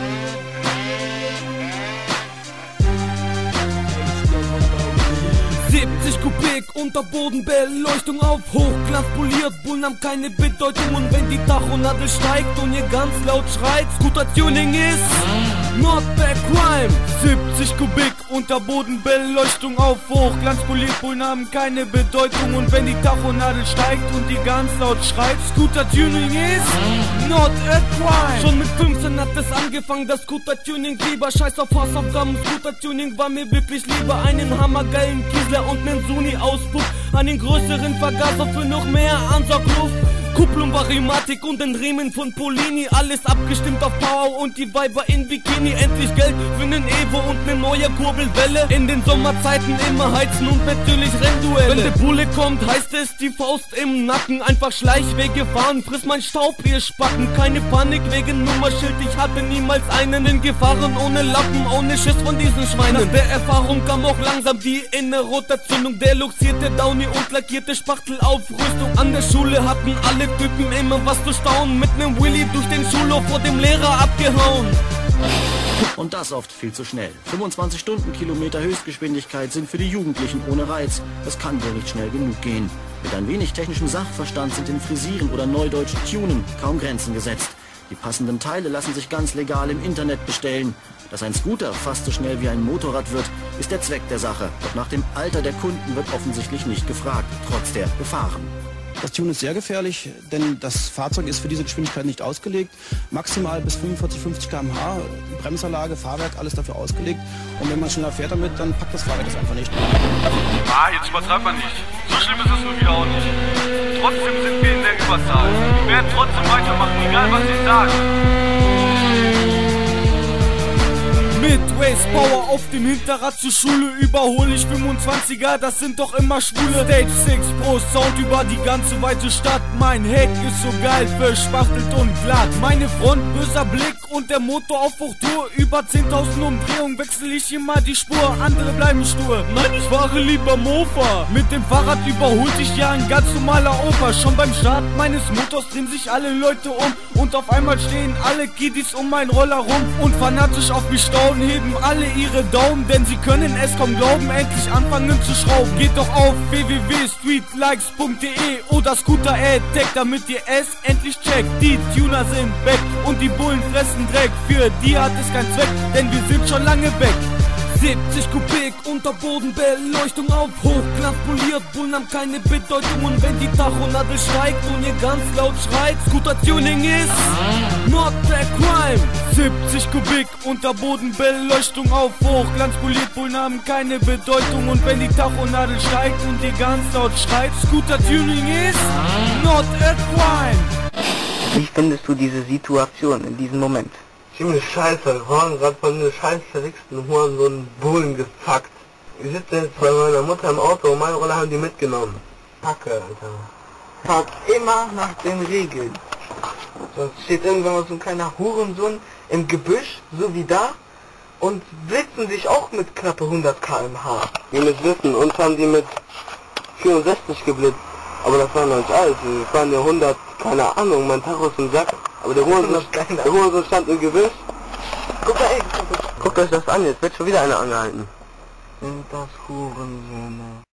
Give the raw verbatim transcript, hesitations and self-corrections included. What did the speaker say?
siebzig Kubik, Unterbodenbeleuchtung auf Hochglanz poliert, Bullen haben keine Bedeutung. Und wenn die Tachonadel steigt und ihr ganz laut schreit, Scooter-Tuning ist not back crime. siebzig Kubik, Unterbodenbeleuchtung auf Hochglanz poliert, Bullen haben keine Bedeutung. Und wenn die Tachonadel steigt und die ganz laut schreit, Scooter-Tuning ist not a crime. Schon mit fünfzehn hat es angefangen, das Scooter-Tuning lieber. Scheiß auf Hausaufgaben, Scooter-Tuning war mir wirklich lieber. Einen hammergeilen Kiesler und nen Suni-Auspuff, einen größeren Vergaser für noch mehr Ansaugluft. Kupplung, Varimatik und den Riemen von Polini, alles abgestimmt auf Power und die Weiber in Bikini. Endlich Geld für nen Evo und ne neue Kurbelwelle. In den Sommerzeiten immer heizen und natürlich Rennduelle. Wenn der Bulle kommt, heißt es die Faust im Nacken. Einfach Schleichwege fahren, friss mein Staub, ihr Spacken. Keine Panik wegen Nummerschild, ich hatte niemals einen in Gefahren. Ohne Lappen, ohne Schiss von diesen Schweinen. Nach der Erfahrung kam auch langsam die innere Rotation. Deluxierte Downy und lackierte Spachtelaufrüstung. An der Schule hatten alle Typen immer was zu staunen. Mit nem Willy durch den Schulhof vor dem Lehrer abgehauen. Und das oft viel zu schnell. fünfundzwanzig Stundenkilometer Höchstgeschwindigkeit sind für die Jugendlichen ohne Reiz. Das kann wohl nicht schnell genug gehen. Mit ein wenig technischem Sachverstand sind in Frisieren oder Neudeutsch Tunen kaum Grenzen gesetzt. Die passenden Teile lassen sich ganz legal im Internet bestellen. Dass ein Scooter fast so schnell wie ein Motorrad wird, ist der Zweck der Sache. Doch nach dem Alter der Kunden wird offensichtlich nicht gefragt, trotz der Gefahren. Das Tune ist sehr gefährlich, denn das Fahrzeug ist für diese Geschwindigkeit nicht ausgelegt. Maximal bis fünfundvierzig, fünfzig Kilometer pro Stunde, Bremsanlage, Fahrwerk, alles dafür ausgelegt. Und wenn man schneller fährt damit, dann packt das Fahrwerk das einfach nicht. Ah, jetzt übertreibt man nicht. So schlimm ist es nun wieder auch nicht. Trotzdem sind wir in der Überzahl. Wir werden trotzdem weitermachen, egal was ich sage. Mit Waste Power auf dem Hinterrad zur Schule überhole ich fünfundzwanziger, das sind doch immer Schwule. Stage sechs Pro Sound über die ganze weite Stadt. Mein Heck ist so geil, verspachtelt und glatt. Meine Front böser Blick und der Motor auf Hochtour. Über zehntausend Umdrehungen wechsel ich immer die Spur. Andere bleiben stur, nein, ich fahre lieber Mofa. Mit dem Fahrrad überholt ich ja ein ganz normaler Opa. Schon beim Start meines Motors drehen sich alle Leute um. Und auf einmal stehen alle Kiddies um meinen Roller rum. Und fanatisch auf mich staunen, heben alle ihre Daumen, denn sie können es kaum glauben, endlich anfangen zu schrauben. Geht doch auf w w w punkt streetlikes punkt de oder Scooter Attack, damit ihr es endlich checkt. Die Tuner sind weg und die Bullen fressen Dreck. Für die hat es keinen Zweck, denn wir sind schon lange weg. siebzig Kubik, Unterbodenbeleuchtung auf Hochglanz poliert, Bullen haben keine Bedeutung. Und wenn die Tachonadel steigt und ihr ganz laut schreit, Scooter-Tuning ist not a crime. siebzig Kubik, Unterbodenbeleuchtung auf Hochglanz poliert, Bullen haben keine Bedeutung. Und wenn die Tachonadel steigt und ihr ganz laut schreit, Scooter-Tuning ist not a crime. Wie findest du diese Situation in diesem Moment? Ziemlich scheiße, wir waren gerade von den scheiß verwichsten Huren so einen Bullen gezackt. Wir sitzen jetzt bei meiner Mutter im Auto und meine Rolle haben die mitgenommen. Kacke, Alter. Fahrt immer nach den Regeln. Sonst steht irgendwann mal so ein kleiner Hurensohn im Gebüsch, so wie da, und blitzen sich auch mit knappe hundert Kilometer pro Stunde. Ihr müsst wissen, uns haben die mit vierundsechzig geblitzt, aber das war noch nicht alles. Wir fahren ja hundert, keine Ahnung, mein Tacho ist im Sack. Aber der Hurensohn, der Hurensohn stand im Gebüsch. Guck mal, ey, guckt euch das an, jetzt wird schon wieder einer angehalten. Sind das Hurensöhne.